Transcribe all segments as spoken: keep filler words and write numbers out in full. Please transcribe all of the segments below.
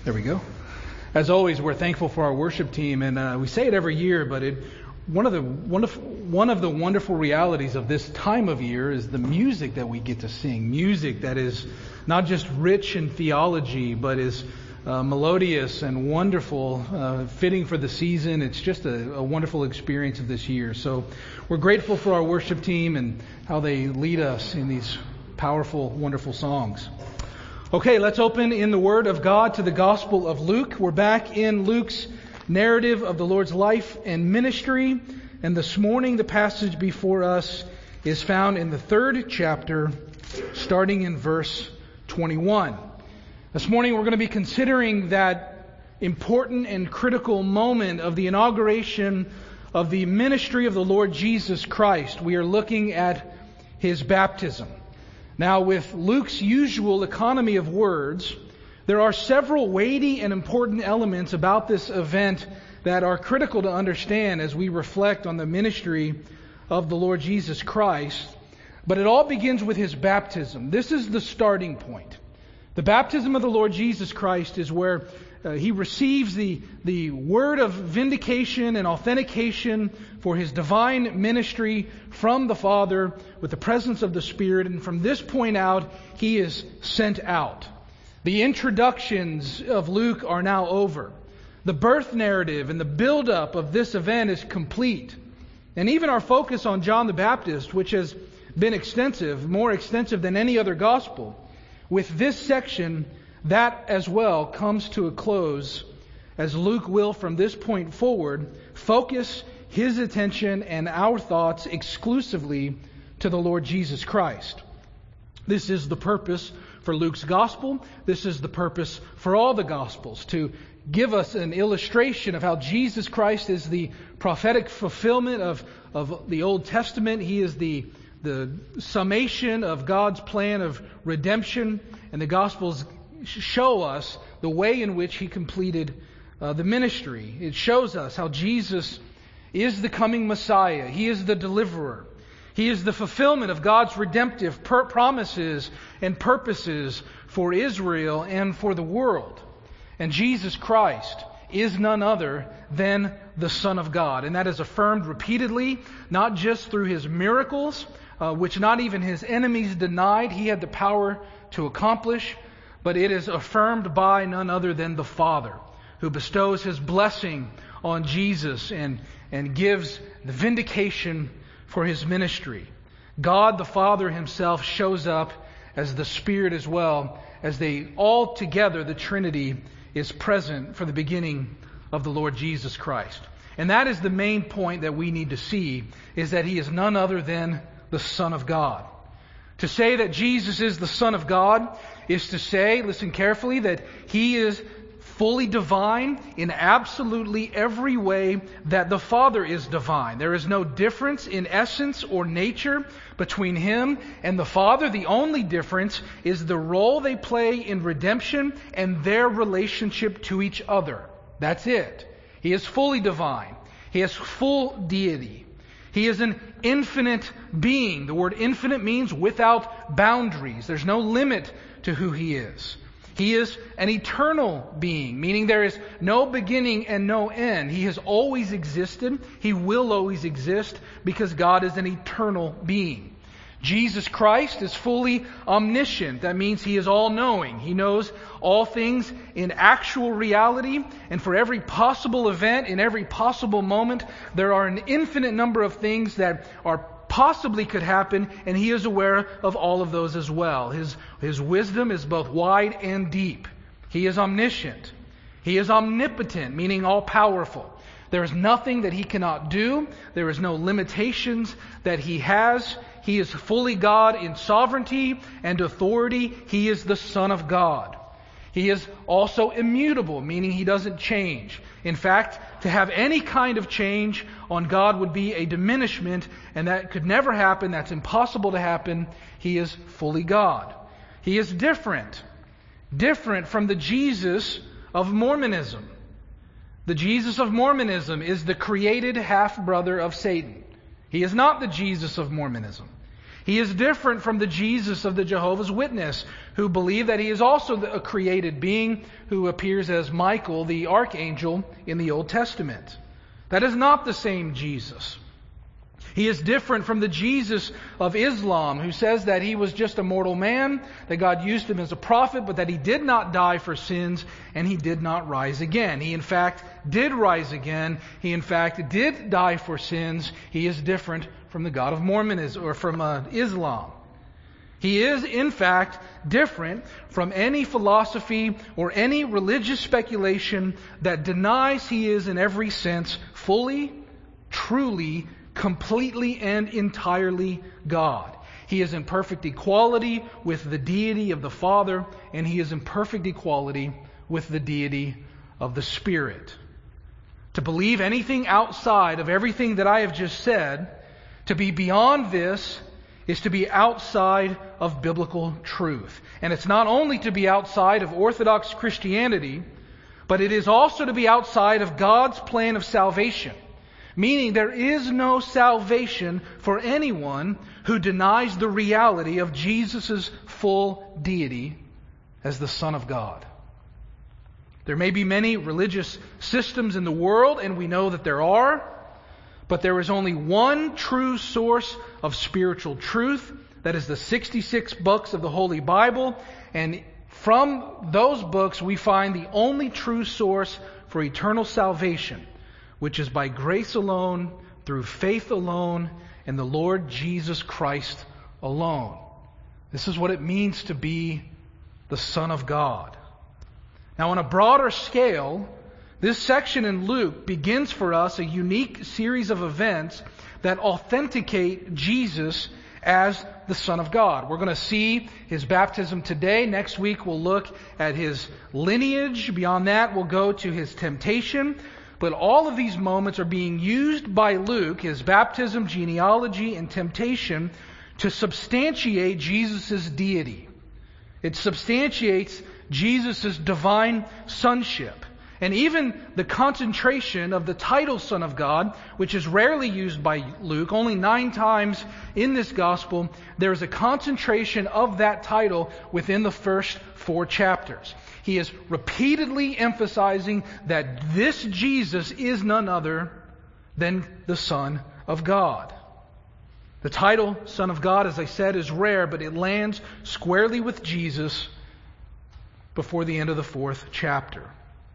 There we go. As always, we're thankful for our worship team, and uh, we say it every year, but it, one of the wonderful, one of the wonderful realities of this time of year is the music that we get to sing. Music that is not just rich in theology, but is uh, melodious and wonderful, uh, fitting for the season. It's just a, a wonderful experience of this year. So we're grateful for our worship team and how they lead us in these powerful, wonderful songs. Okay, let's open in the Word of God to the Gospel of Luke. We're back in Luke's narrative of the Lord's life and ministry. And this morning, the passage before us is found in the third chapter, starting in verse twenty-one. This morning, we're going to be considering that important and critical moment of the inauguration of the ministry of the Lord Jesus Christ. We are looking at His baptism. Now, with Luke's usual economy of words, there are several weighty and important elements about this event that are critical to understand as we reflect on the ministry of the Lord Jesus Christ. But it all begins with His baptism. This is the starting point. The baptism of the Lord Jesus Christ is where uh, He receives the, the word of vindication and authentication for His divine ministry from the Father with the presence of the Spirit. And from this point out, He is sent out. The introductions of Luke are now over. The birth narrative and the build-up of this event is complete. And even our focus on John the Baptist, which has been extensive, more extensive than any other gospel, with this section, that as well comes to a close as Luke will from this point forward focus his attention and our thoughts exclusively to the Lord Jesus Christ. This is the purpose for Luke's gospel. This is the purpose for all the gospels, to give us an illustration of how Jesus Christ is the prophetic fulfillment of, of the Old Testament. He is the, the summation of God's plan of redemption, and the gospels show us the way in which He completed uh, the ministry. It shows us how Jesus is the coming Messiah. He is the deliverer. He is the fulfillment of God's redemptive per- promises and purposes for Israel and for the world. And Jesus Christ is none other than the Son of God. And that is affirmed repeatedly, not just through His miracles, uh, which not even His enemies denied He had the power to accomplish, but it is affirmed by none other than the Father, who bestows His blessing on Jesus and, and gives the vindication for His ministry. God the Father Himself shows up as the Spirit as well, as they all together, the Trinity, is present for the beginning of the Lord Jesus Christ. And that is the main point that we need to see, is that He is none other than the Son of God. To say that Jesus is the Son of God is to say, listen carefully, that He is fully divine in absolutely every way that the Father is divine. There is no difference in essence or nature between Him and the Father. The only difference is the role they play in redemption and their relationship to each other. That's it. He is fully divine. He has full deity. He is an infinite being. The word infinite means without boundaries. There's no limit to who He is. He is an eternal being, meaning there is no beginning and no end. He has always existed. He will always exist because God is an eternal being. Jesus Christ is fully omniscient. That means He is all-knowing. He knows all things in actual reality, and for every possible event, in every possible moment, there are an infinite number of things that are possibly could happen, and He is aware of all of those as well. His, his wisdom is both wide and deep. He is omniscient. He is omnipotent, meaning all-powerful. There is nothing that He cannot do. There is no limitations that He has. He is fully God in sovereignty and authority. He is the Son of God. He is also immutable, meaning He doesn't change. In fact, to have any kind of change on God would be a diminishment, and that could never happen. That's impossible to happen. He is fully God. He is different. Different from the Jesus of Mormonism. The Jesus of Mormonism is the created half-brother of Satan. He is not the Jesus of Mormonism. He is different from the Jesus of the Jehovah's Witness, who believe that he is also a created being who appears as Michael, the archangel, in the Old Testament. That is not the same Jesus. He is different from the Jesus of Islam, who says that he was just a mortal man, that God used him as a prophet, but that he did not die for sins, and he did not rise again. He in fact did rise again. He in fact did die for sins. He is different from the God of Mormonism, or from uh, Islam. He is, in fact, different from any philosophy or any religious speculation that denies he is in every sense fully, truly, completely, and entirely God. He is in perfect equality with the deity of the Father, and he is in perfect equality with the deity of the Spirit. To believe anything outside of everything that I have just said, to be beyond this, is to be outside of biblical truth. And it's not only to be outside of Orthodox Christianity, but it is also to be outside of God's plan of salvation. Meaning there is no salvation for anyone who denies the reality of Jesus' full deity as the Son of God. There may be many religious systems in the world, and we know that there are, but there is only one true source of spiritual truth. That is the sixty-six books of the Holy Bible. And from those books we find the only true source for eternal salvation, which is by grace alone, through faith alone, in the Lord Jesus Christ alone. This is what it means to be the Son of God. Now, on a broader scale, this section in Luke begins for us a unique series of events that authenticate Jesus as the Son of God. We're going to see his baptism today. Next week we'll look at his lineage. Beyond that we'll go to his temptation. But all of these moments are being used by Luke, his baptism, genealogy, and temptation, to substantiate Jesus' deity. It substantiates Jesus' divine sonship. And even the concentration of the title Son of God, which is rarely used by Luke, only nine times in this gospel, there is a concentration of that title within the first four chapters. He is repeatedly emphasizing that this Jesus is none other than the Son of God. The title Son of God, as I said, is rare, but it lands squarely with Jesus before the end of the fourth chapter.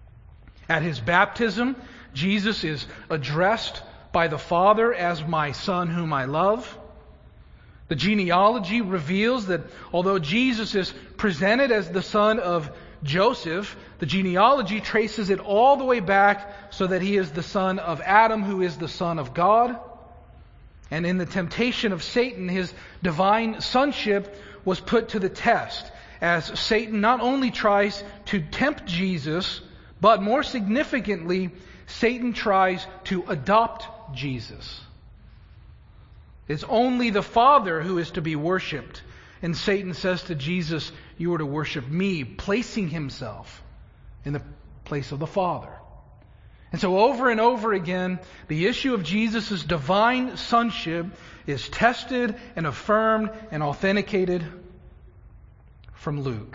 At his baptism, Jesus is addressed by the Father as my Son whom I love. The genealogy reveals that although Jesus is presented as the son of Joseph, the genealogy traces it all the way back so that he is the son of Adam, who is the Son of God. And in the temptation of Satan, his divine sonship was put to the test, as Satan not only tries to tempt Jesus, but more significantly, Satan tries to adopt Jesus. It's only the Father who is to be worshipped. And Satan says to Jesus, you are to worship me, placing himself in the place of the Father. And so over and over again, the issue of Jesus' divine sonship is tested and affirmed and authenticated from Luke.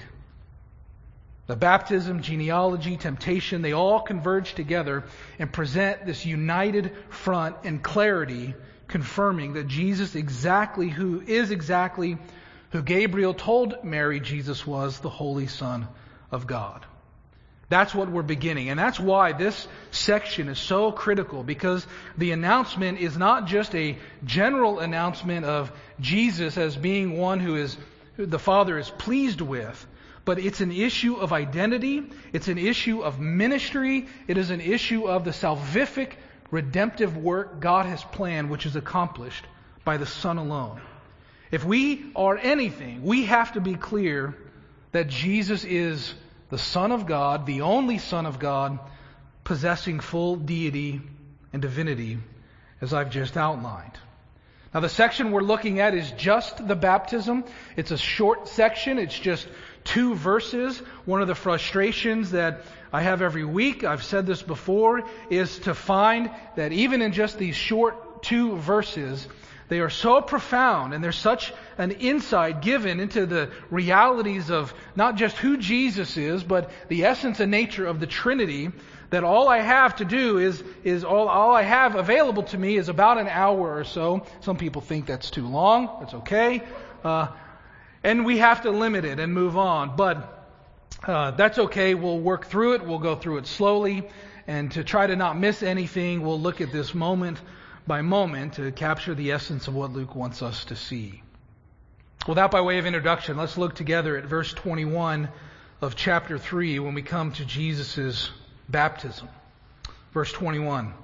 The baptism, genealogy, temptation, they all converge together and present this united front and clarity, confirming that Jesus exactly who is exactly who Gabriel told Mary Jesus was, the Holy Son of God. That's what we're beginning. And that's why this section is so critical, because the announcement is not just a general announcement of Jesus as being one who is who the Father is pleased with, but it's an issue of identity, it's an issue of ministry, it is an issue of the salvific, redemptive work God has planned, which is accomplished by the Son alone. If we are anything, we have to be clear that Jesus is the Son of God, the only Son of God, possessing full deity and divinity, as I've just outlined. Now, the section we're looking at is just the baptism. It's a short section. It's just two verses. One of the frustrations that I have every week, I've said this before, is to find that even in just these short two verses, They are so profound, and there's such an insight given into the realities of not just who Jesus is, but the essence and nature of the Trinity, that all I have to do is, is all, all I have available to me is about an hour or so. Some people think that's too long. That's okay. Uh, and we have to limit it and move on. But uh, that's okay. We'll work through it. We'll go through it slowly. And to try to not miss anything, we'll look at this moment by moment to capture the essence of what Luke wants us to see. Well, that by way of introduction, let's look together at verse twenty-one of chapter three when we come to Jesus' baptism. Verse twenty-one.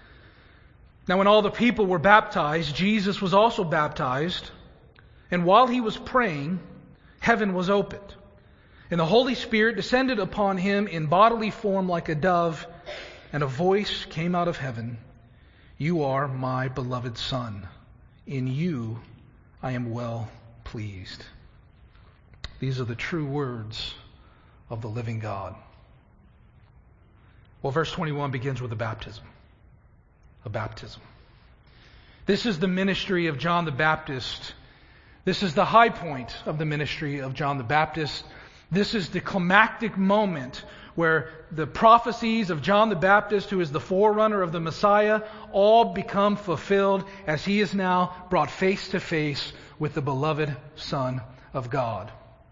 Now when all the people were baptized, Jesus was also baptized, and while he was praying, heaven was opened, and the Holy Spirit descended upon him in bodily form like a dove, and a voice came out of heaven, "You are my beloved Son. In you I am well pleased." These are the true words of the living God. Well, verse twenty-one begins with a baptism. A baptism. This is the ministry of John the Baptist. This is the high point of the ministry of John the Baptist. This is the climactic moment where the prophecies of John the Baptist, who is the forerunner of the Messiah, all become fulfilled as he is now brought face to face with the beloved Son of God.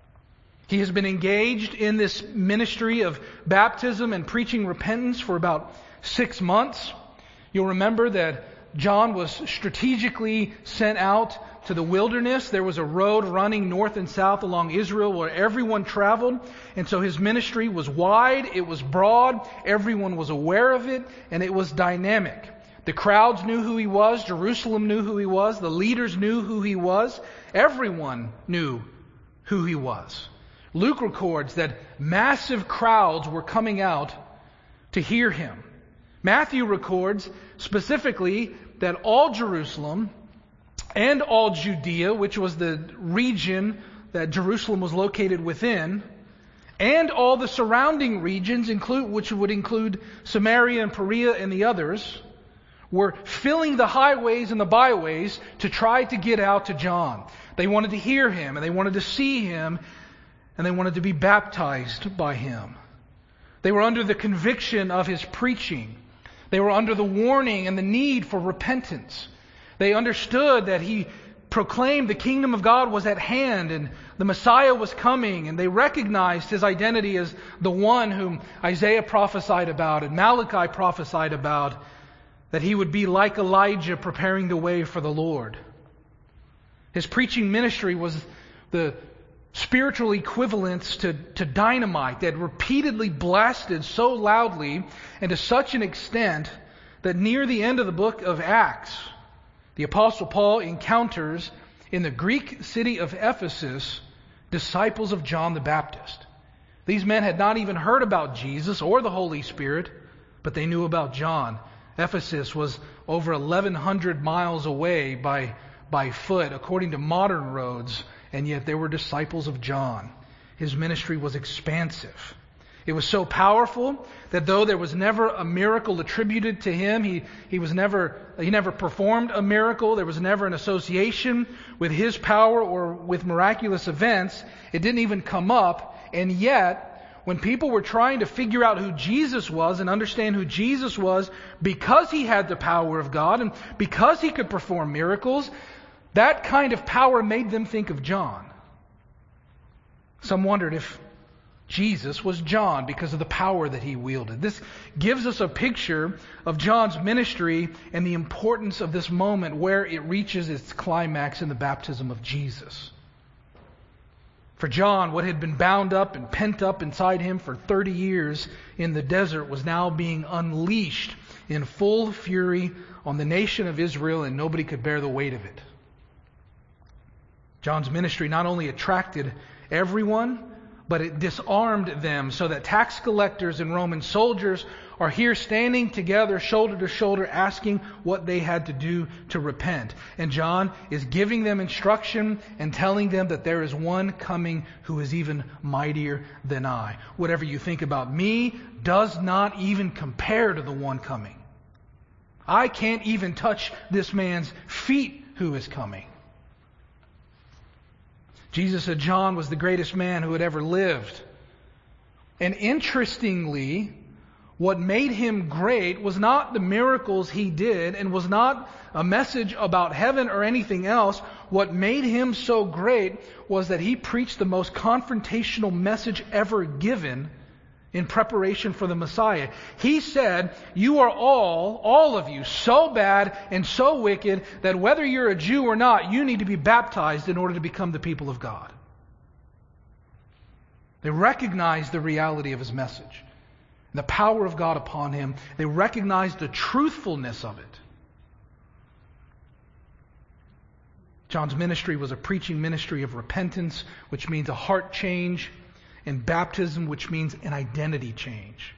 He has been engaged in this ministry of baptism and preaching repentance for about six months. You'll remember that John was strategically sent out to the wilderness. There was a road running north and south along Israel where everyone traveled. And so his ministry was wide, it was broad, everyone was aware of it, and it was dynamic. The crowds knew who he was, Jerusalem knew who he was, the leaders knew who he was, everyone knew who he was. Luke records that massive crowds were coming out to hear him. Matthew records specifically that all Jerusalem and all Judea, which was the region that Jerusalem was located within, and all the surrounding regions, include, which would include Samaria and Perea and the others, were filling the highways and the byways to try to get out to John. They wanted to hear him, and they wanted to see him, and they wanted to be baptized by him. They were under the conviction of his preaching. They were under the warning and the need for repentance. They understood that he proclaimed the kingdom of God was at hand and the Messiah was coming, and they recognized his identity as the one whom Isaiah prophesied about and Malachi prophesied about, that he would be like Elijah preparing the way for the Lord. His preaching ministry was the spiritual equivalents to, to dynamite that repeatedly blasted so loudly and to such an extent that near the end of the book of Acts, the Apostle Paul encounters in the Greek city of Ephesus disciples of John the Baptist. These men had not even heard about Jesus or the Holy Spirit, but they knew about John. Ephesus was over eleven hundred miles away by, by foot, according to modern roads, and yet they were disciples of John. His ministry was expansive. It was so powerful that though there was never a miracle attributed to him, he, he was never he never performed a miracle, there was never an association with his power or with miraculous events, it didn't even come up, and yet when people were trying to figure out who Jesus was and understand who Jesus was because he had the power of God and because he could perform miracles, that kind of power made them think of John. Some wondered if Jesus was John because of the power that he wielded. This gives us a picture of John's ministry and the importance of this moment where it reaches its climax in the baptism of Jesus. For John, what had been bound up and pent up inside him for thirty years in the desert was now being unleashed in full fury on the nation of Israel, and nobody could bear the weight of it. John's ministry not only attracted everyone, but it disarmed them so that tax collectors and Roman soldiers are here standing together shoulder to shoulder asking what they had to do to repent. And John is giving them instruction and telling them that there is one coming who is even mightier than I. Whatever you think about me does not even compare to the one coming. I can't even touch this man's feet who is coming. Jesus said John was the greatest man who had ever lived. And interestingly, what made him great was not the miracles he did and was not a message about heaven or anything else. What made him so great was that he preached the most confrontational message ever given in preparation for the Messiah. He said, you are all, all of you, so bad and so wicked that whether you're a Jew or not, you need to be baptized in order to become the people of God. They recognized the reality of his message, the power of God upon him. They recognized the truthfulness of it. John's ministry was a preaching ministry of repentance, which means a heart change, and baptism, which means an identity change.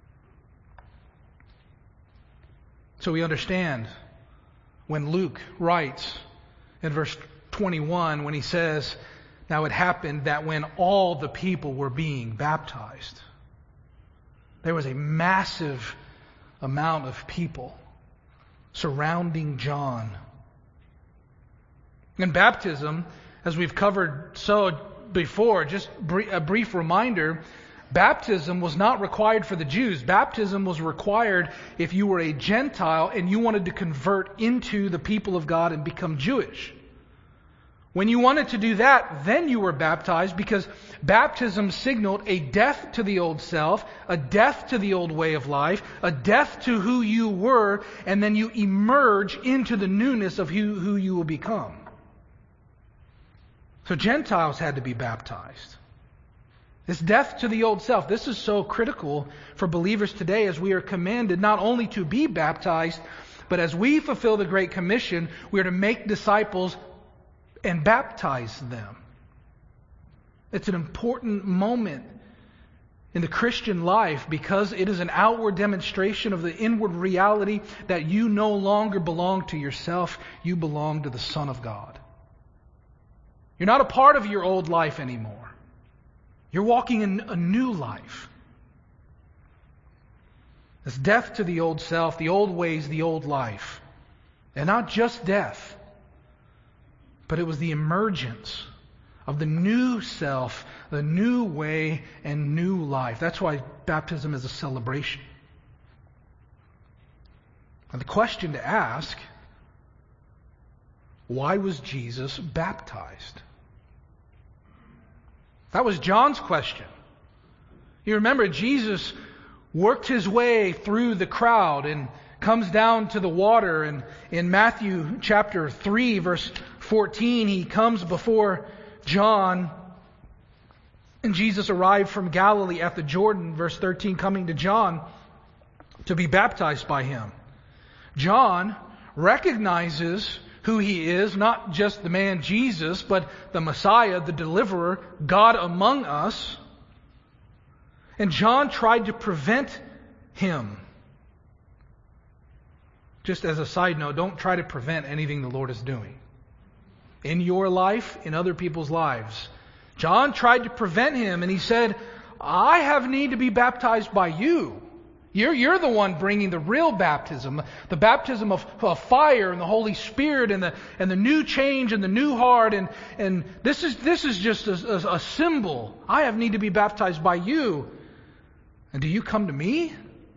So we understand when Luke writes in verse twenty-one, when he says, now it happened that when all the people were being baptized, there was a massive amount of people surrounding John. In baptism, as we've covered so before, just a brief reminder, baptism was not required for the Jews. Baptism was required if you were a Gentile and you wanted to convert into the people of God and become Jewish. When you wanted to do that, then you were baptized, because baptism signaled a death to the old self, a death to the old way of life, a death to who you were, and then you emerge into the newness of who, who you will become. So Gentiles had to be baptized. This death to the old self, this is so critical for believers today, as we are commanded not only to be baptized, but as we fulfill the Great Commission, we are to make disciples and baptize them. It's an important moment in the Christian life, because it is an outward demonstration of the inward reality that you no longer belong to yourself, you belong to the Son of God. You're not a part of your old life anymore. You're walking in a new life. It's death to the old self, the old ways, the old life. And not just death, but it was the emergence of the new self, the new way and new life. That's why baptism is a celebration. And the question to ask, why was Jesus baptized? That was John's question. You remember, Jesus worked his way through the crowd and comes down to the water. And in Matthew chapter three, verse fourteen, he comes before John. And Jesus arrived from Galilee at the Jordan, verse thirteen, coming to John to be baptized by him. John recognizes who he is, not just the man Jesus, but the Messiah, the deliverer, God among us. And John tried to prevent him. Just as a side note, don't try to prevent anything the Lord is doing in your life, in other people's lives. John tried to prevent him, and he said, I have need to be baptized by you. You're, you're the one bringing the real baptism, the baptism of, of fire and the Holy Spirit and the and the new change and the new heart. And, and this is this is just a, a, a symbol. I have need to be baptized by you. And do you come to me?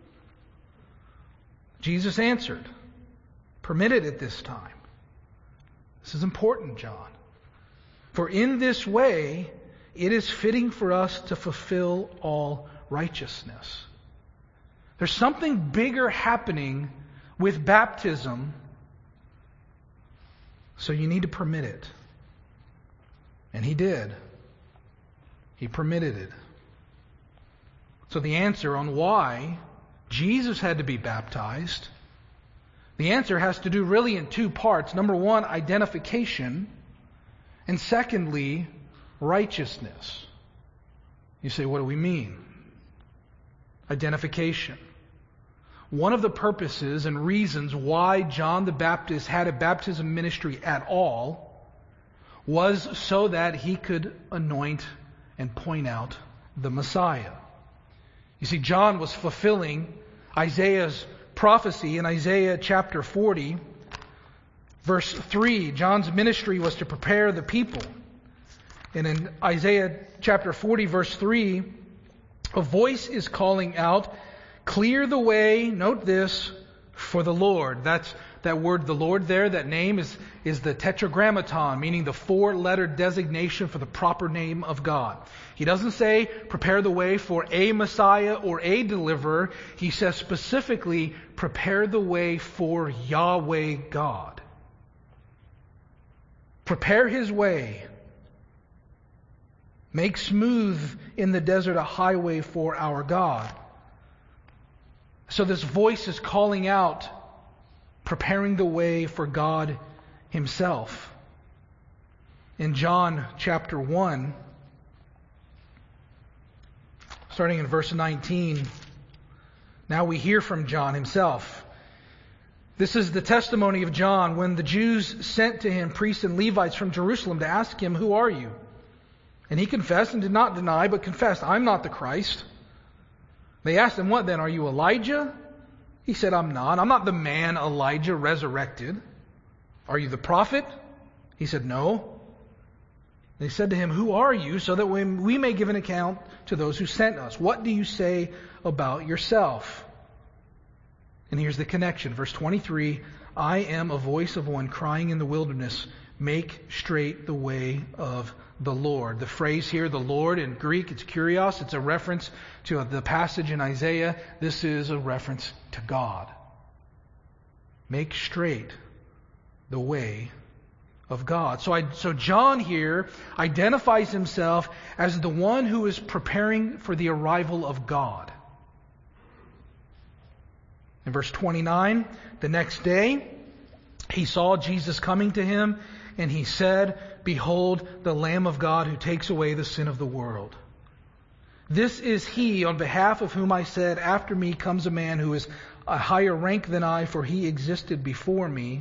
Jesus answered, permit it at this time. This is important, John. For in this way, it is fitting for us to fulfill all righteousness. There's something bigger happening with baptism, so you need to permit it. And he did. He permitted it. So the answer on why Jesus had to be baptized, the answer has to do really in two parts. Number one, identification. And secondly, righteousness. You say, what do we mean? Identification. One of the purposes and reasons why John the Baptist had a baptism ministry at all was so that he could anoint and point out the Messiah. You see, John was fulfilling Isaiah's prophecy in Isaiah chapter forty, Verse three, John's ministry was to prepare the people. And in Isaiah chapter forty, verse three, a voice is calling out, clear the way, note this, for the Lord. That's that word, the Lord there, that name is, is the tetragrammaton, meaning the four-letter designation for the proper name of God. He doesn't say, prepare the way for a Messiah or a deliverer. He says specifically, prepare the way for Yahweh God. Prepare His way. Make smooth in the desert a highway for our God. So this voice is calling out, preparing the way for God Himself. In John chapter one, starting in verse nineteen, now we hear from John himself. This is the testimony of John when the Jews sent to him priests and Levites from Jerusalem to ask him, who are you? And he confessed and did not deny, but confessed, I'm not the Christ. They asked him, what then? Are you Elijah? He said, I'm not. I'm not the man Elijah resurrected. Are you the prophet? He said, no. They said to him, who are you? So that when we may give an account to those who sent us. What do you say about yourself? And here's the connection. Verse twenty-three, I am a voice of one crying in the wilderness, make straight the way of the Lord. The phrase here, the Lord, in Greek, it's kurios. It's a reference to the passage in Isaiah. This is a reference to God. Make straight the way of God. So, I, so John here identifies himself as the one who is preparing for the arrival of God. In verse twenty-nine, the next day, he saw Jesus coming to him, and he said, behold, the Lamb of God who takes away the sin of the world. This is He on behalf of whom I said, after me comes a man who is a higher rank than I, for He existed before me.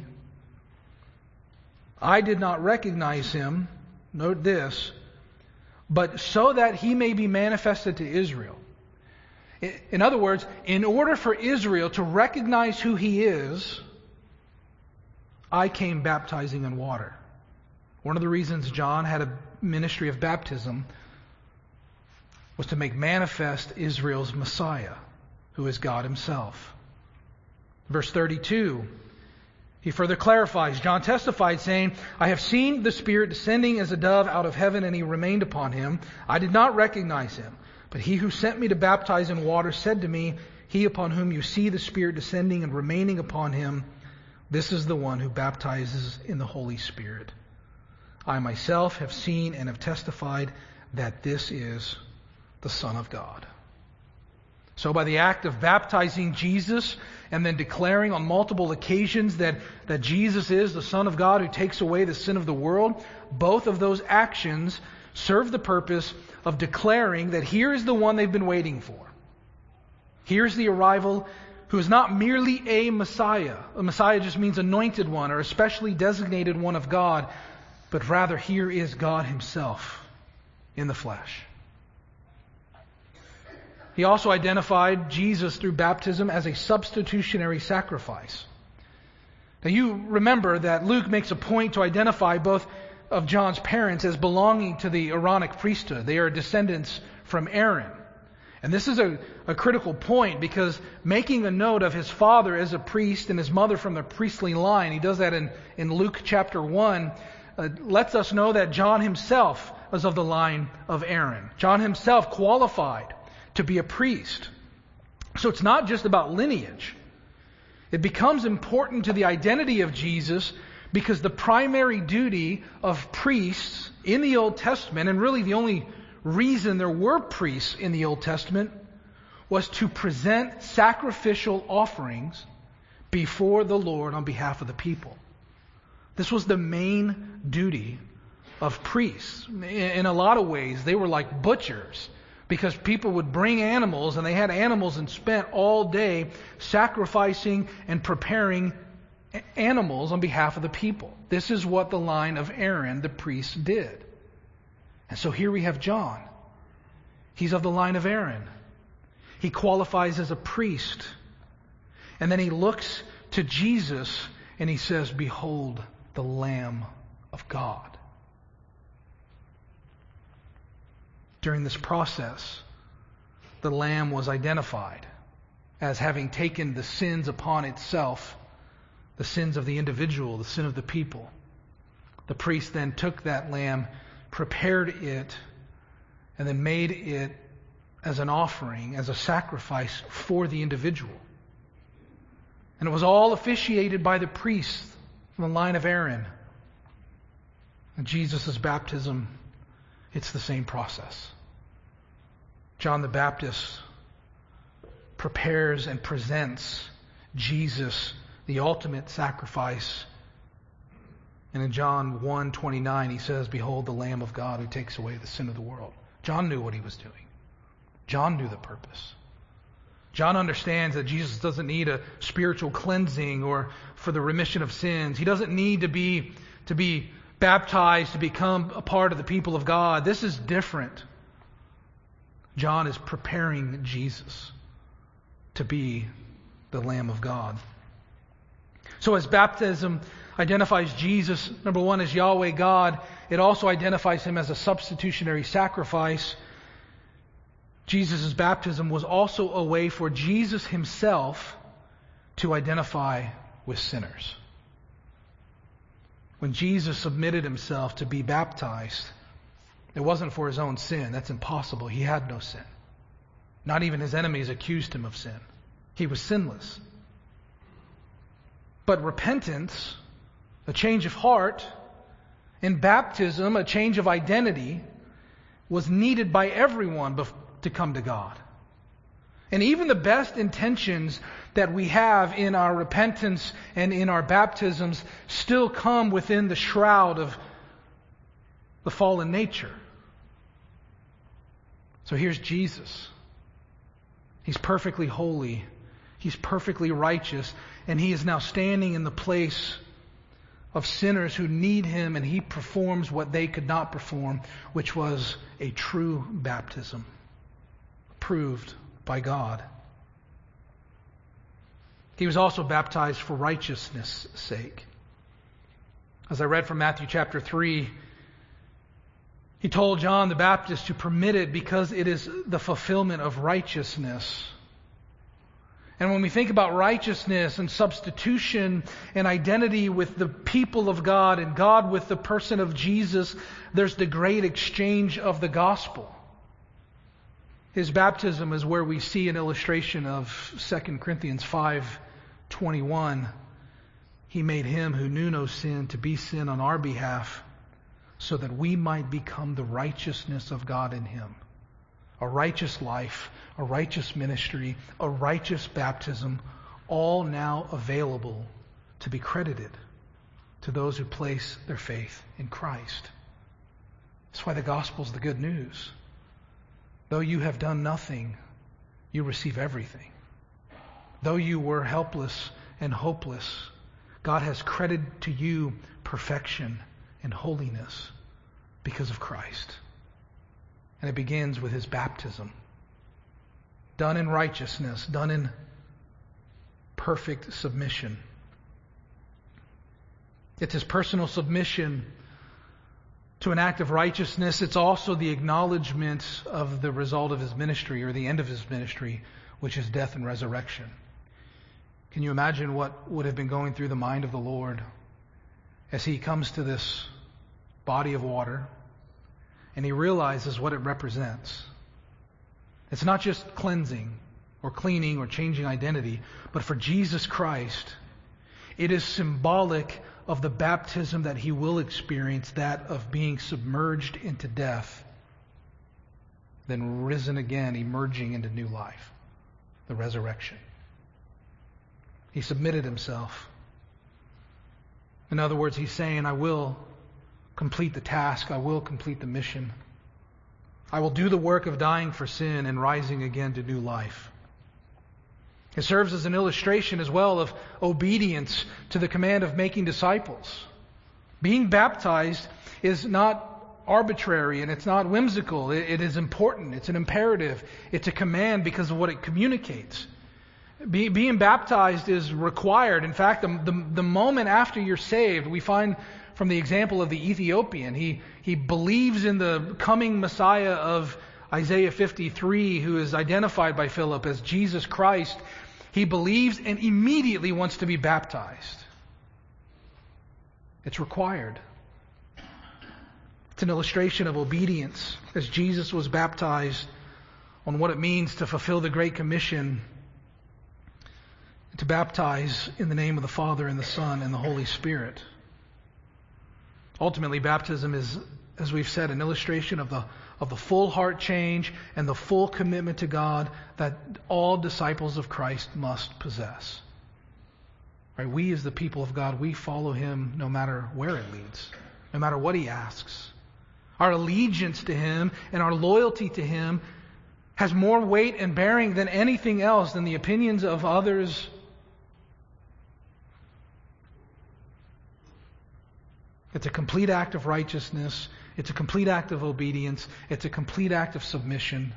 I did not recognize Him, note this, but so that He may be manifested to Israel. In other words, in order for Israel to recognize who He is, I came baptizing in water. One of the reasons John had a ministry of baptism was to make manifest Israel's Messiah, who is God Himself. Verse thirty-two, he further clarifies. John testified, saying, I have seen the Spirit descending as a dove out of heaven, and He remained upon Him. I did not recognize Him. But He who sent me to baptize in water said to me, He upon whom you see the Spirit descending and remaining upon Him, this is the one who baptizes in the Holy Spirit. I myself have seen and have testified that this is the Son of God. So by the act of baptizing Jesus and then declaring on multiple occasions that, that Jesus is the Son of God who takes away the sin of the world, both of those actions serve the purpose of declaring that here is the one they've been waiting for. Here's the arrival who is not merely a Messiah. A Messiah just means anointed one or a specially designated one of God, but rather here is God Himself in the flesh. He also identified Jesus through baptism as a substitutionary sacrifice. Now you remember that Luke makes a point to identify both of John's parents as belonging to the Aaronic priesthood. They are descendants from Aaron. And this is a, a critical point because making a note of his father as a priest and his mother from the priestly line, he does that in, in Luke chapter one, uh, lets us know that John himself was of the line of Aaron. John himself qualified to be a priest. So it's not just about lineage. It becomes important to the identity of Jesus because the primary duty of priests in the Old Testament, and really the only reason there were priests in the Old Testament, was to present sacrificial offerings before the Lord on behalf of the people. This was the main duty of priests. In a lot of ways, they were like butchers because people would bring animals and they had animals and spent all day sacrificing and preparing animals on behalf of the people. This is what the line of Aaron, the priest, did. And so here we have John. He's of the line of Aaron. He qualifies as a priest. And then he looks to Jesus and he says, behold the Lamb of God. During this process, the Lamb was identified as having taken the sins upon itself, the sins of the individual, the sin of the people. The priest then took that lamb, prepared it, and then made it as an offering, as a sacrifice for the individual. And it was all officiated by the priest from the line of Aaron. And Jesus' baptism, it's the same process. John the Baptist prepares and presents Jesus, the ultimate sacrifice. And in John one twenty-nine, he says, "Behold the Lamb of God who takes away the sin of the world." John knew what he was doing. John knew the purpose. John understands that Jesus doesn't need a spiritual cleansing or for the remission of sins. He doesn't need to be, to be baptized to become a part of the people of God. This is different. John is preparing Jesus to be the Lamb of God. So as baptism identifies Jesus, number one, as Yahweh God, it also identifies him as a substitutionary sacrifice. Jesus' baptism was also a way for Jesus himself to identify with sinners. When Jesus submitted himself to be baptized, it wasn't for his own sin. That's impossible. He had no sin. Not even his enemies accused him of sin. He was sinless. But repentance, a change of heart, and baptism, a change of identity, was needed by everyone bef- to come to God. And even the best intentions that we have in our repentance and in our baptisms still come within the shroud of the fallen nature. So here's Jesus. He's perfectly holy. He's perfectly righteous. And he is now standing in the place of sinners who need him, and he performs what they could not perform, which was a true baptism, approved by God. He was also baptized for righteousness' sake. As I read from Matthew chapter three, he told John the Baptist to permit it because it is the fulfillment of righteousness. And when we think about righteousness and substitution and identity with the people of God and God with the person of Jesus, there's the great exchange of the gospel. His baptism is where we see an illustration of Second Corinthians five twenty-one. He made him who knew no sin to be sin on our behalf, so that we might become the righteousness of God in him. A righteous life, a righteous ministry, a righteous baptism, all now available to be credited to those who place their faith in Christ. That's why the gospel is the good news. Though you have done nothing, you receive everything. Though you were helpless and hopeless, God has credited to you perfection and holiness because of Christ. And it begins with his baptism. Done in righteousness, done in perfect submission. It's his personal submission to an act of righteousness. It's also the acknowledgement of the result of his ministry, or the end of his ministry, which is death and resurrection. Can you imagine what would have been going through the mind of the Lord as he comes to this body of water and he realizes what it represents? It's not just cleansing or cleaning or changing identity, but for Jesus Christ, it is symbolic of the baptism that he will experience, that of being submerged into death, then risen again, emerging into new life, the resurrection. He submitted himself. In other words, he's saying, I will complete the task. I will complete the mission. I will do the work of dying for sin and rising again to new life. It serves as an illustration as well of obedience to the command of making disciples. Being baptized is not arbitrary and it's not whimsical. It, it is important. It's an imperative. It's a command because of what it communicates. Be, being baptized is required. In fact, the, the, the moment after you're saved, we find from the example of the Ethiopian, he, he believes in the coming Messiah of Isaiah fifty-three, who is identified by Philip as Jesus Christ. He believes and immediately wants to be baptized. It's required. It's an illustration of obedience as Jesus was baptized on what it means to fulfill the Great Commission, to baptize in the name of the Father and the Son and the Holy Spirit. Ultimately, baptism is, as we've said, an illustration of the of the full heart change and the full commitment to God that all disciples of Christ must possess. Right? We as the people of God, we follow Him no matter where it leads, no matter what He asks. Our allegiance to Him and our loyalty to Him has more weight and bearing than anything else, than the opinions of others. It's a complete act of righteousness. It's a complete act of obedience. It's a complete act of submission.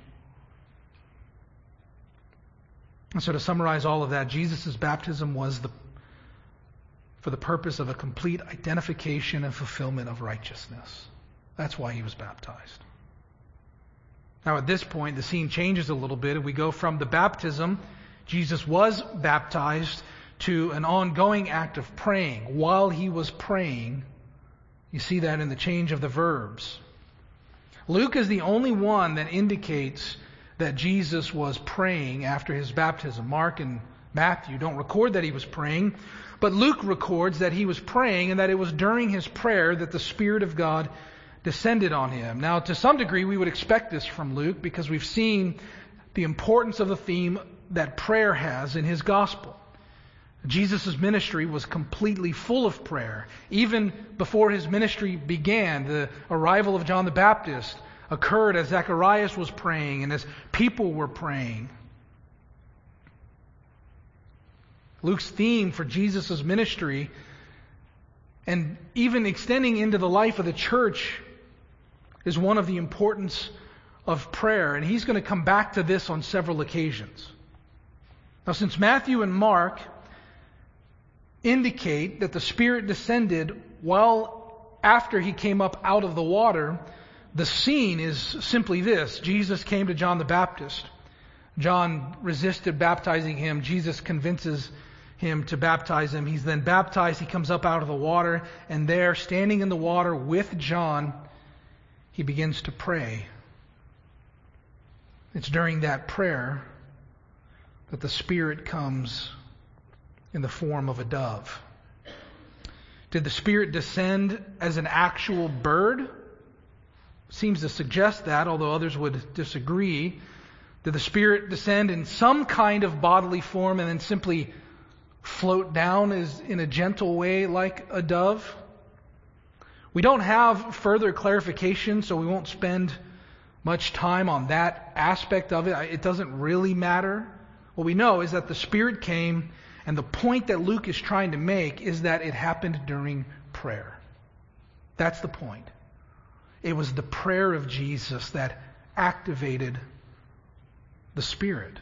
And so to summarize all of that, Jesus' baptism was the, for the purpose of a complete identification and fulfillment of righteousness. That's why He was baptized. Now at this point, the scene changes a little bit. We go from the baptism, Jesus was baptized, to an ongoing act of praying. While He was praying, you see that in the change of the verbs. Luke is the only one that indicates that Jesus was praying after His baptism. Mark and Matthew don't record that He was praying, but Luke records that He was praying and that it was during His prayer that the Spirit of God descended on Him. Now, to some degree, we would expect this from Luke because we've seen the importance of the theme that prayer has in his gospel. Jesus' ministry was completely full of prayer. Even before His ministry began, the arrival of John the Baptist occurred as Zacharias was praying and as people were praying. Luke's theme for Jesus' ministry, and even extending into the life of the church, is one of the importance of prayer. And he's going to come back to this on several occasions. Now, since Matthew and Mark indicate that the Spirit descended while after He came up out of the water, the scene is simply this. Jesus came to John the Baptist. John resisted baptizing him. Jesus convinces him to baptize him. He's then baptized. He comes up out of the water, and there, standing in the water with John, he begins to pray. It's during that prayer that the Spirit comes in the form of a dove. Did the Spirit descend as an actual bird? Seems to suggest that, although others would disagree. Did the Spirit descend in some kind of bodily form and then simply float down as in a gentle way like a dove? We don't have further clarification, so we won't spend much time on that aspect of it. It doesn't really matter. What we know is that the Spirit came, and the point that Luke is trying to make is that it happened during prayer. That's the point. It was the prayer of Jesus that activated the Spirit.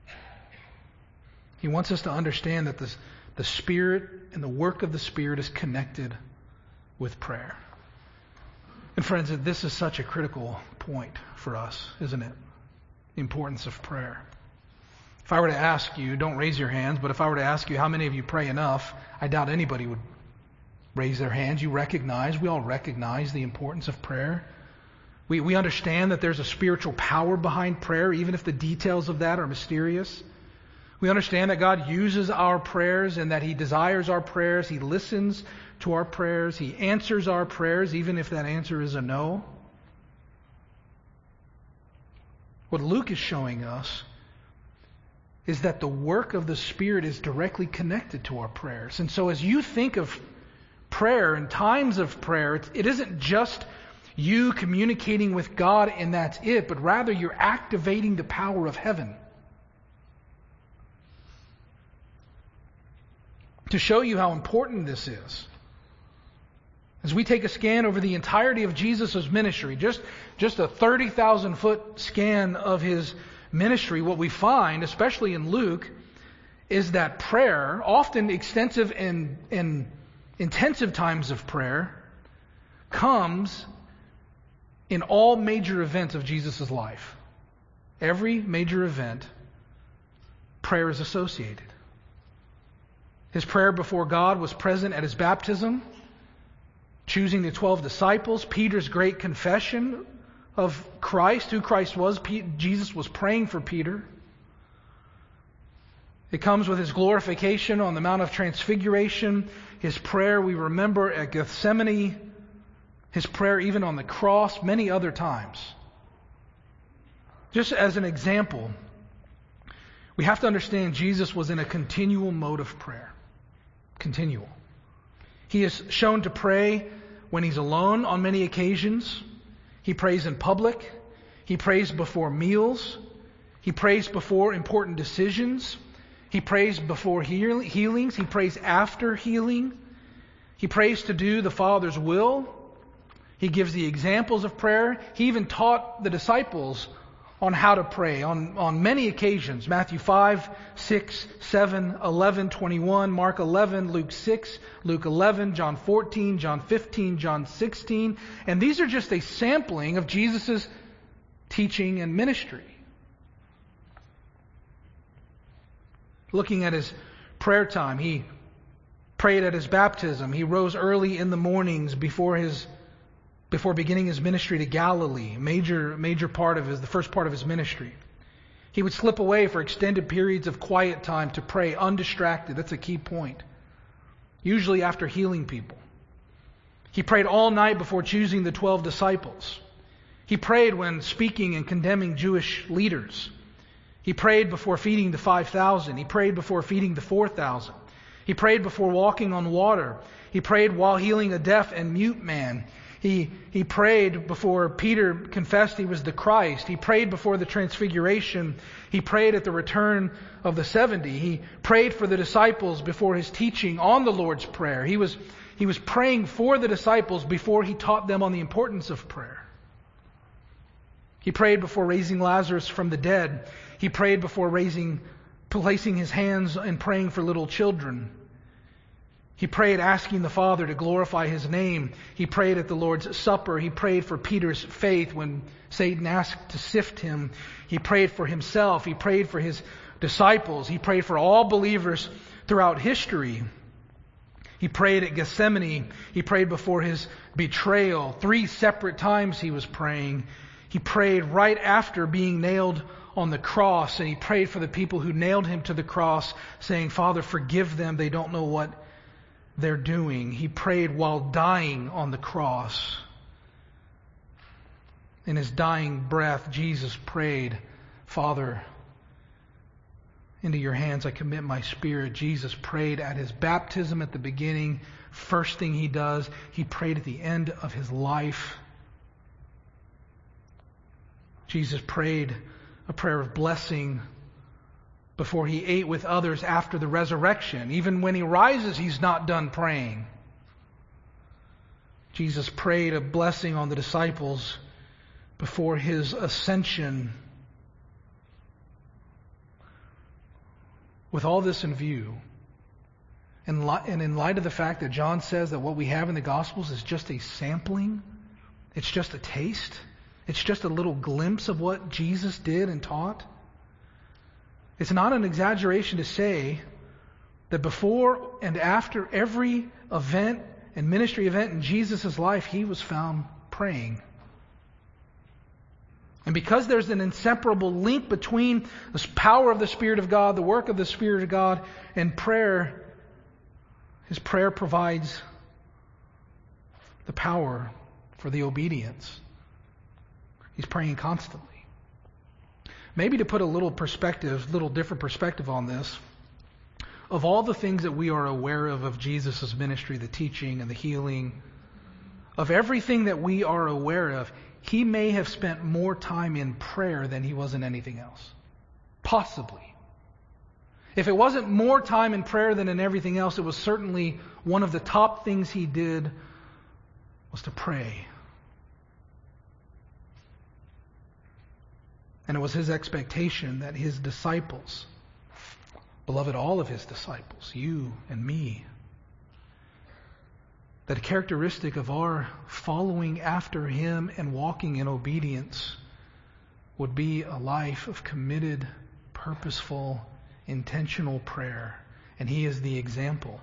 He wants us to understand that this, the Spirit and the work of the Spirit is connected with prayer. And friends, this is such a critical point for us, isn't it? The importance of prayer. If I were to ask you, don't raise your hands, but if I were to ask you how many of you pray enough, I doubt anybody would raise their hands. You recognize, we all recognize the importance of prayer. We, we understand that there's a spiritual power behind prayer, even if the details of that are mysterious. We understand that God uses our prayers and that He desires our prayers. He listens to our prayers. He answers our prayers, even if that answer is a no. What Luke is showing us is that the work of the Spirit is directly connected to our prayers. And so as you think of prayer and times of prayer, it, it isn't just you communicating with God and that's it, but rather you're activating the power of heaven. To show you how important this is, as we take a scan over the entirety of Jesus' ministry, just, just a thirty thousand foot scan of His ministry, what we find, especially in Luke, is that prayer, often extensive and, and intensive times of prayer, comes in all major events of Jesus' life. Every major event, prayer is associated. His prayer before God was present at his baptism, choosing the twelve disciples, Peter's great confession of Christ, who Christ was. Jesus was praying for Peter. It comes with his glorification on the Mount of Transfiguration, his prayer we remember at Gethsemane, his prayer even on the cross, many other times. Just as an example, we have to understand Jesus was in a continual mode of prayer. Continual. He is shown to pray when he's alone on many occasions. He prays in public. He prays before meals. He prays before important decisions. He prays before heal- healings. He prays after healing. He prays to do the Father's will. He gives the examples of prayer. He even taught the disciples on how to pray on, on many occasions. Matthew five, six, seven, eleven, twenty-one, Mark eleven, Luke six, Luke eleven, John fourteen, John fifteen, John sixteen. And these are just a sampling of Jesus' teaching and ministry. Looking at his prayer time, he prayed at his baptism. He rose early in the mornings before his Before beginning his ministry to Galilee, major major part of his, the first part of his ministry. He would slip away for extended periods of quiet time to pray, undistracted. That's a key point. Usually after healing people. He prayed all night before choosing the twelve disciples. He prayed when speaking and condemning Jewish leaders. He prayed before feeding the five thousand. He prayed before feeding the four thousand. He prayed before walking on water. He prayed while healing a deaf and mute man. He, he prayed before Peter confessed he was the Christ. He prayed before the transfiguration. He prayed at the return of the seventy. He prayed for the disciples before his teaching on the Lord's Prayer. He was, he was praying for the disciples before he taught them on the importance of prayer. He prayed before raising Lazarus from the dead. He prayed before raising, placing his hands and praying for little children. He prayed asking the Father to glorify his name. He prayed at the Lord's Supper. He prayed for Peter's faith when Satan asked to sift him. He prayed for himself. He prayed for his disciples. He prayed for all believers throughout history. He prayed at Gethsemane. He prayed before his betrayal. Three separate times he was praying. He prayed right after being nailed on the cross, and he prayed for the people who nailed him to the cross, saying, Father, forgive them. They don't know what they're doing. He prayed while dying on the cross. In his dying breath, Jesus prayed, Father, into your hands I commit my spirit. Jesus prayed at his baptism at the beginning. First thing he does, he prayed at the end of his life. Jesus prayed a prayer of blessing before he ate with others after the resurrection. Even when he rises, he's not done praying. Jesus prayed a blessing on the disciples before his ascension. With all this in view, and in light of the fact that John says that what we have in the Gospels is just a sampling, it's just a taste, it's just a little glimpse of what Jesus did and taught, it's not an exaggeration to say that before and after every event and ministry event in Jesus' life, he was found praying. And because there's an inseparable link between the power of the Spirit of God, the work of the Spirit of God, and prayer, his prayer provides the power for the obedience. He's praying constantly. Maybe to put a little perspective, little different perspective on this, of all the things that we are aware of of Jesus' ministry, the teaching and the healing, of everything that we are aware of, he may have spent more time in prayer than he was in anything else. Possibly. If it wasn't more time in prayer than in everything else, it was certainly one of the top things he did was to pray. And it was his expectation that his disciples Beloved, all of his disciples, you and me, that a characteristic of our following after him and walking in obedience would be a life of committed, purposeful, intentional prayer. And he is the example.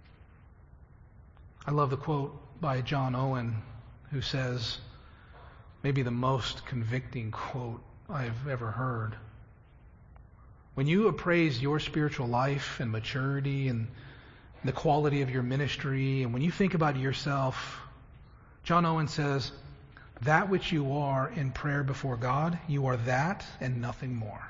I love the quote by John Owen, who says, maybe the most convicting quote I've ever heard. When you appraise your spiritual life and maturity and the quality of your ministry, and when you think about yourself, John Owen says, that which you are in prayer before God, you are that and nothing more.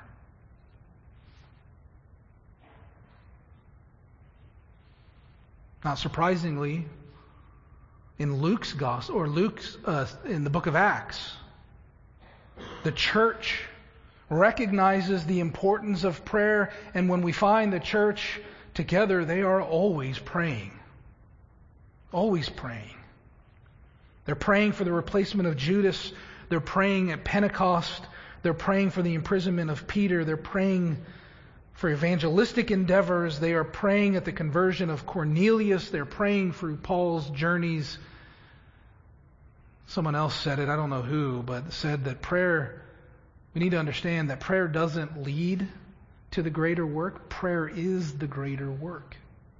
Not surprisingly, in Luke's gospel, or Luke's, uh, in the book of Acts, the church recognizes the importance of prayer, and when we find the church together, they are always praying. Always praying. They're praying for the replacement of Judas. They're praying at Pentecost. They're praying for the imprisonment of Peter. They're praying for evangelistic endeavors. They are praying at the conversion of Cornelius. They're praying through Paul's journeys. Someone else said it, I don't know who, but said that prayer, we need to understand that prayer doesn't lead to the greater work. Prayer is the greater work.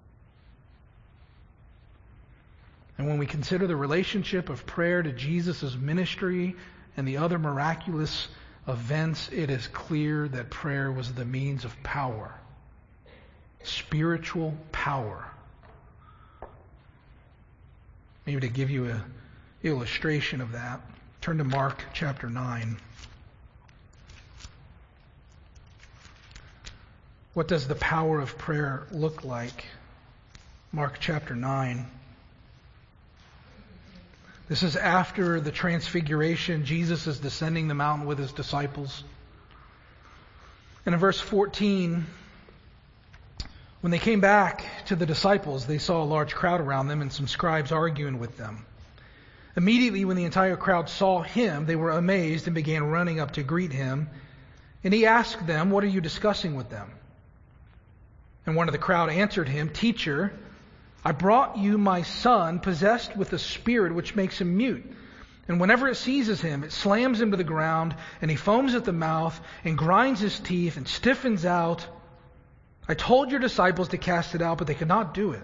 And when we consider the relationship of prayer to Jesus' ministry and the other miraculous events, it is clear that prayer was the means of power. Spiritual power. Maybe to give you an illustration of that, turn to Mark chapter nine. What does the power of prayer look like? Mark chapter nine. This is after the transfiguration. Jesus is descending the mountain with his disciples. And in verse fourteen, when they came back to the disciples, they saw a large crowd around them and some scribes arguing with them. Immediately when the entire crowd saw him, they were amazed and began running up to greet him. And he asked them, "What are you discussing with them?" And one of the crowd answered him, "Teacher, I brought you my son possessed with a spirit which makes him mute. And whenever it seizes him, it slams him to the ground, and he foams at the mouth and grinds his teeth and stiffens out. I told your disciples to cast it out, but they could not do it."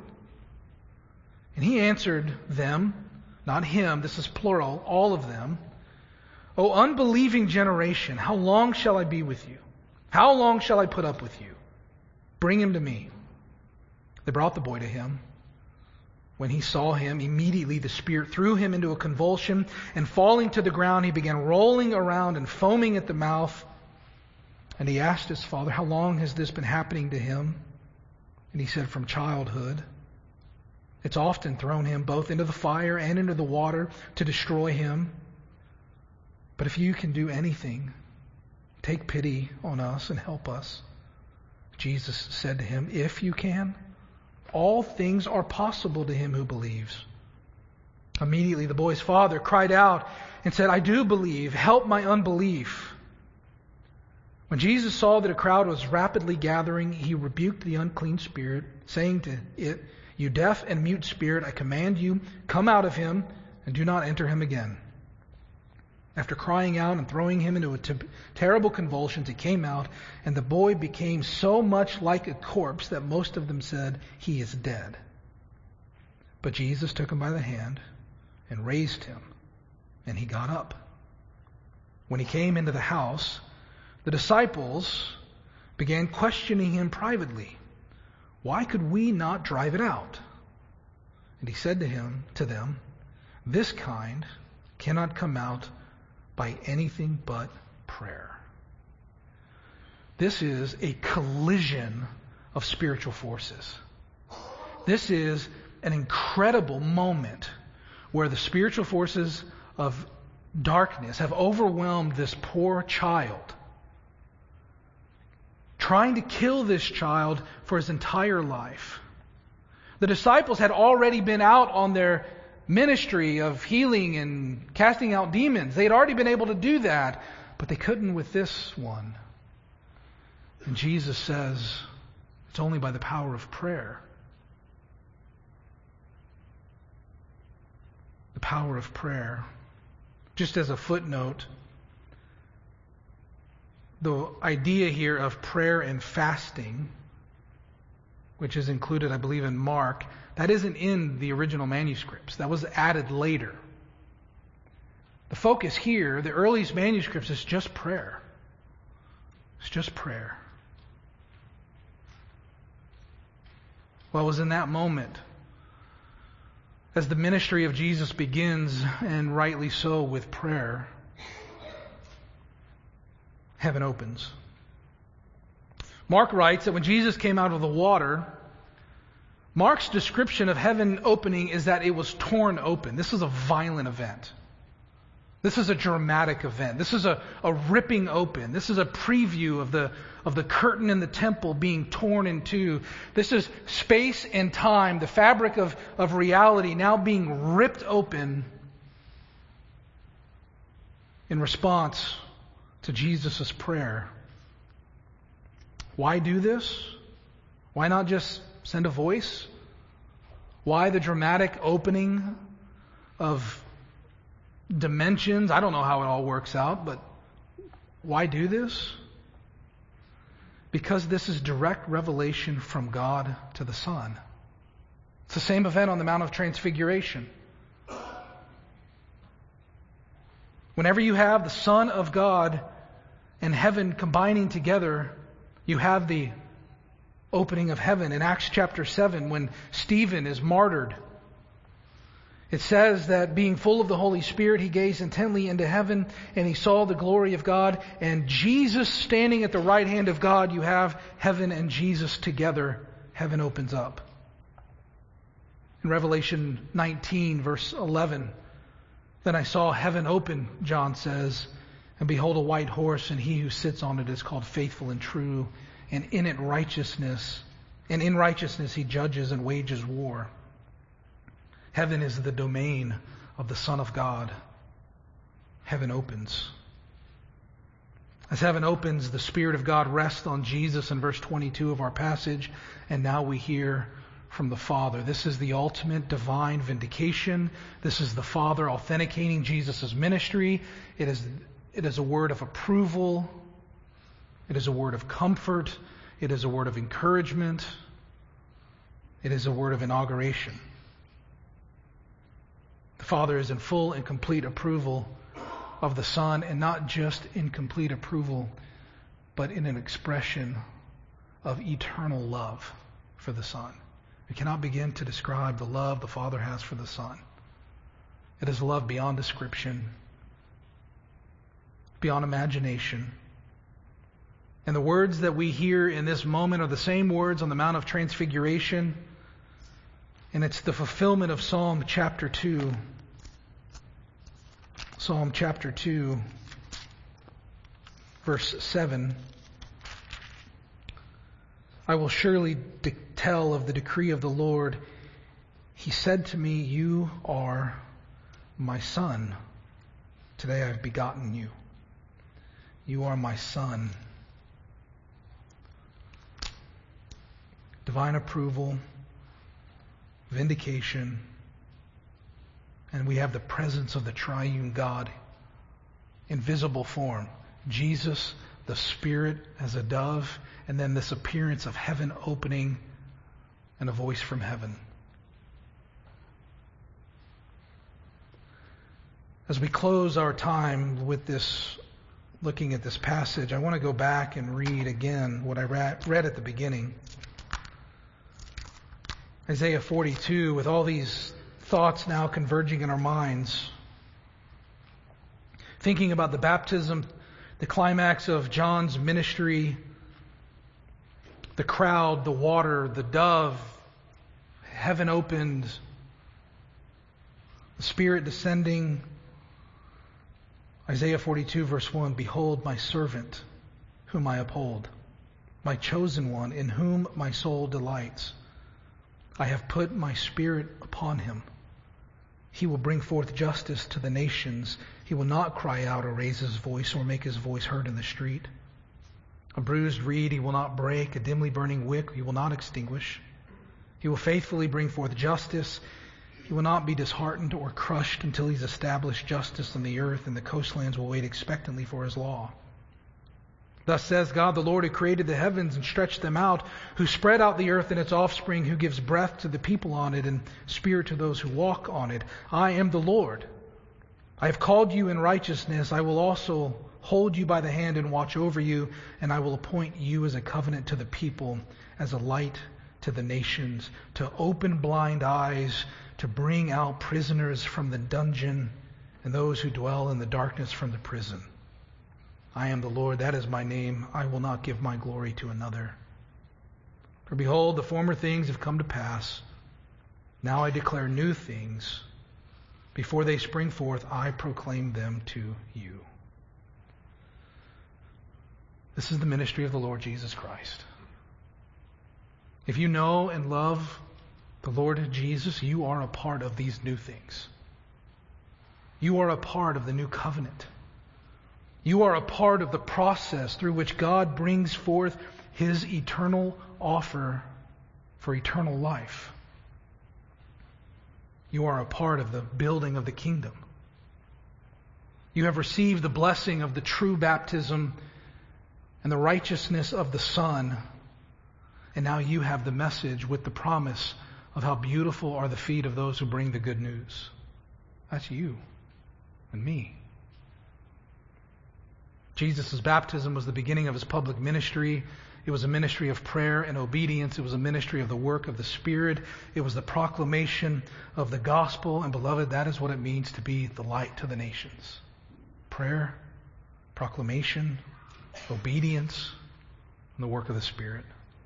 And he answered them, not him, this is plural, all of them, "O unbelieving generation, how long shall I be with you? How long shall I put up with you? Bring him to me." They brought the boy to him. When he saw him, immediately the spirit threw him into a convulsion, and falling to the ground, he began rolling around and foaming at the mouth. And he asked his father, "How long has this been happening to him?" And he said, "From childhood. It's often thrown him both into the fire and into the water to destroy him. But if you can do anything, take pity on us and help us." Jesus said to him, "If you can, all things are possible to him who believes." Immediately the boy's father cried out and said, "I do believe. Help my unbelief." When Jesus saw that a crowd was rapidly gathering, he rebuked the unclean spirit, saying to it, "You deaf and mute spirit, I command you, come out of him and do not enter him again." After crying out and throwing him into a t- terrible convulsions, he came out, and the boy became so much like a corpse that most of them said, "He is dead." But Jesus took him by the hand and raised him, and he got up. When he came into the house, the disciples began questioning him privately, "Why could we not drive it out?" And he said to him, to them, "This kind cannot come out by anything but prayer." This is a collision of spiritual forces. This is an incredible moment where the spiritual forces of darkness have overwhelmed this poor child, trying to kill this child for his entire life. The disciples had already been out on their ministry of healing and casting out demons. They had already been able to do that, but they couldn't with this one. And Jesus says, It's only by the power of prayer. The power of prayer. Just as a footnote, the idea here of prayer and fasting, which is included, I believe, in Mark, that isn't in the original manuscripts. That was added later. The focus here, the earliest manuscripts, is just prayer. It's just prayer. Well, it was in that moment, as the ministry of Jesus begins, and rightly so, with prayer, heaven opens. Mark writes that when Jesus came out of the water, Mark's description of heaven opening is that it was torn open. This is a violent event. This is a dramatic event. This is a, a ripping open. This is a preview of the, of the curtain in the temple being torn in two. This is space and time, the fabric of, of reality now being ripped open in response to Jesus' prayer. Why do this? Why not just send a voice? Why the dramatic opening of dimensions? I don't know how it all works out, but why do this? Because this is direct revelation from God to the Son. It's the same event on the Mount of Transfiguration. Whenever you have the Son of God and heaven combining together, you have the opening of heaven. In Acts chapter seven, when Stephen is martyred, it says that being full of the Holy Spirit, he gazed intently into heaven and he saw the glory of God and Jesus standing at the right hand of God. You have heaven and Jesus together. Heaven opens up. In Revelation nineteen, verse eleven, then I saw heaven open, John says, and behold a white horse, and he who sits on it is called Faithful and True, and in it righteousness, and in righteousness he judges and wages war. Heaven is the domain of the Son of God. Heaven opens. As heaven opens, the Spirit of God rests on Jesus in verse twenty-two of our passage, and now we hear from the Father. This is the ultimate divine vindication. This is the Father authenticating Jesus' ministry. It is, it is a word of approval. It is a word of comfort. It is a word of encouragement. It is a word of inauguration. The Father is in full and complete approval of the Son, and not just in complete approval, but in an expression of eternal love for the Son. We cannot begin to describe the love the Father has for the Son. It is love beyond description, beyond imagination. And the words that we hear in this moment are the same words on the Mount of Transfiguration, and it's the fulfillment of Psalm chapter two. Psalm chapter two, verse seven. I will surely de- tell of the decree of the Lord. He said to me, you are my son. Today I have begotten you. You are my son. Divine approval, vindication, and we have the presence of the triune God in visible form. Jesus, the Spirit as a dove, and then this appearance of heaven opening and a voice from heaven. As we close our time with this, looking at this passage, I want to go back and read again what I read at the beginning. Isaiah forty-two, with all these thoughts now converging in our minds. Thinking about the baptism, the climax of John's ministry, the crowd, the water, the dove, heaven opened, the Spirit descending. Isaiah forty-two verse one, behold my servant, whom I uphold, my chosen one, in whom my soul delights. I have put my Spirit upon him. He will bring forth justice to the nations. He will not cry out or raise his voice or make his voice heard in the street. A bruised reed he will not break, a dimly burning wick he will not extinguish. He will faithfully bring forth justice. He will not be disheartened or crushed until he's established justice on the earth, and the coastlands will wait expectantly for his law. Thus says God, the Lord, who created the heavens and stretched them out, who spread out the earth and its offspring, who gives breath to the people on it and spirit to those who walk on it. I am the Lord. I have called you in righteousness. I will also hold you by the hand and watch over you, and I will appoint you as a covenant to the people, as a light to the nations, to open blind eyes, to bring out prisoners from the dungeon, and those who dwell in the darkness from the prison. I am the Lord, that is my name. I will not give my glory to another. For behold, the former things have come to pass. Now I declare new things. Before they spring forth, I proclaim them to you. This is the ministry of the Lord Jesus Christ. If you know and love the Lord Jesus, you are a part of these new things. You are a part of the new covenant. You are a part of the process through which God brings forth His eternal offer for eternal life. You are a part of the building of the kingdom. You have received the blessing of the true baptism and the righteousness of the Son. And now you have the message with the promise of how beautiful are the feet of those who bring the good news. That's you and me. Jesus' baptism was the beginning of His public ministry. It was a ministry of prayer and obedience. It was a ministry of the work of the Spirit. It was the proclamation of the gospel. And beloved, that is what it means to be the light to the nations. Prayer, proclamation, obedience, and the work of the Spirit.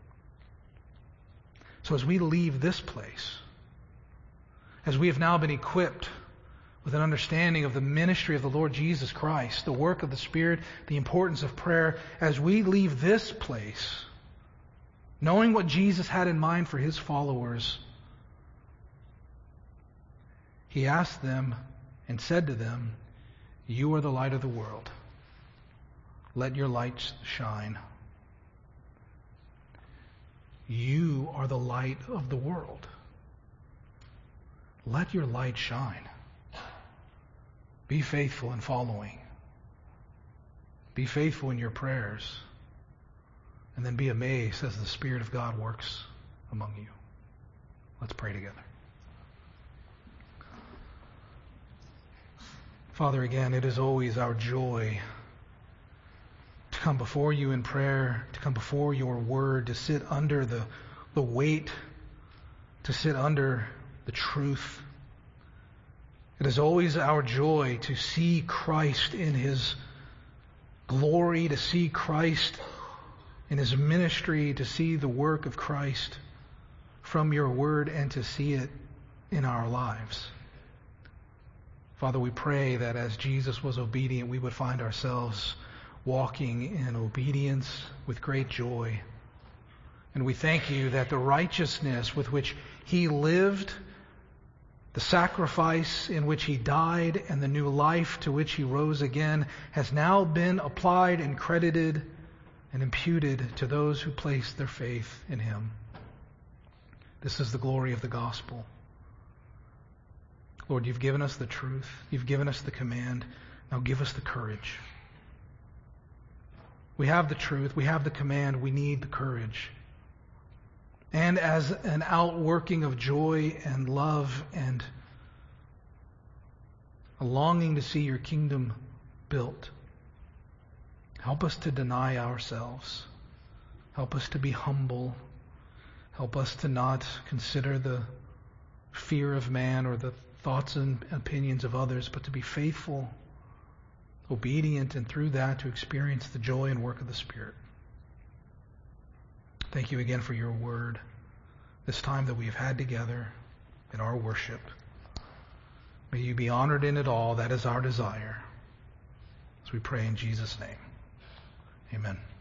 So as we leave this place, as we have now been equipped with an understanding of the ministry of the Lord Jesus Christ, the work of the Spirit, the importance of prayer, as we leave this place, knowing what Jesus had in mind for His followers, He asked them and said to them, "You are the light of the world. Let your lights shine." You are the light of the world. Let your light shine. Be faithful in following. Be faithful in your prayers. And then be amazed as the Spirit of God works among you. Let's pray together. Father, again, it is always our joy to come before you in prayer, to come before your word, to sit under the, the weight, to sit under the truth. It is always our joy to see Christ in His glory, to see Christ in His ministry, to see the work of Christ from your word and to see it in our lives. Father, we pray that as Jesus was obedient, we would find ourselves walking in obedience with great joy. And we thank you that the righteousness with which He lived, the sacrifice in which He died, and the new life to which He rose again has now been applied and credited and imputed to those who place their faith in Him. This is the glory of the gospel. Lord, you've given us the truth. You've given us the command. Now give us the courage. We have the truth. We have the command. We need the courage. And as an outworking of joy and love and a longing to see your kingdom built, help us to deny ourselves. Help us to be humble. Help us to not consider the fear of man or the thoughts and opinions of others, but to be faithful, obedient, and through that to experience the joy and work of the Spirit. Thank you again for your word, this time that we've had together in our worship. May you be honored in it all. That is our desire. As we pray in Jesus' name. Amen.